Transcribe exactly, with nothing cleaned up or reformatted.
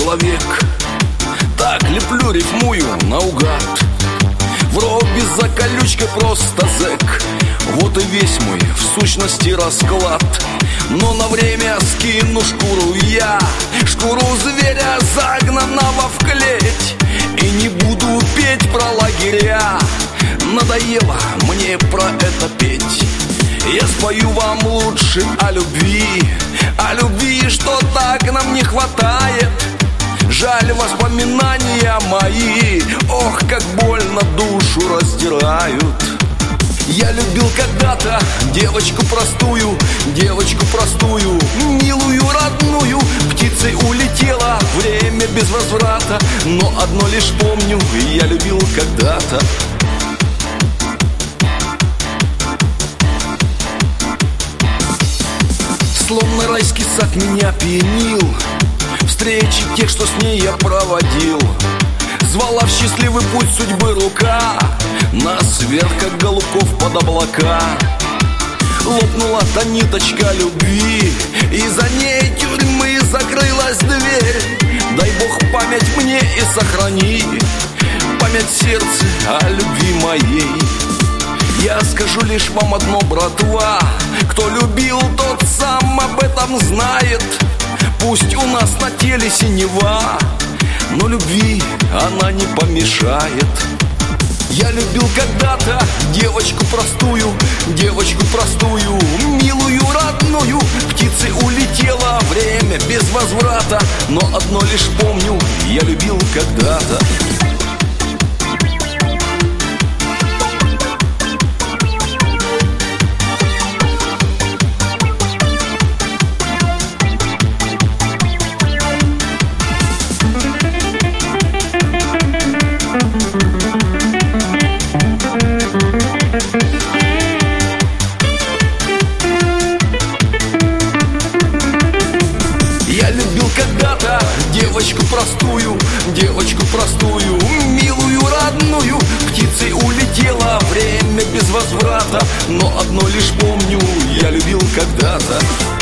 человек. Так леплю, рифмую наугад. Вроде за колючкой просто зэк. Вот и весь мой, в сущности, расклад. Но на время скину шкуру я, шкуру зверя, загнанного в клеть. И не буду петь про лагеря, надоело мне про это петь. Я спою вам лучше о любви, о любви, что так нам не хватает. Жаль, воспоминания мои, ох, как больно душу раздирают. Я любил когда-то девочку простую, девочку простую, милую, родную. Птицей улетела, время без возврата, но одно лишь помню, я любил когда-то. Словно райский сад меня пьянил, встречи тех, что с ней я проводил. Звала в счастливый путь судьбы рука, нас вверх, как голубков под облака. Лопнула та ниточка любви, и за ней тюрьмы закрылась дверь. Дай Бог память мне и сохрани, память сердца о любви моей. Я скажу лишь вам одно, братва, кто любил, тот сам об этом знает. Пусть у нас на теле синева, но любви она не помешает. Я любил когда-то девочку простую, девочку простую, милую, родную. Птицей улетела, время без возврата, но одно лишь помню, я любил когда-то. Я любил когда-то девочку простую, девочку простую, милую, родную. Птицей улетела, время без возврата, но одно лишь помню, я любил когда-то.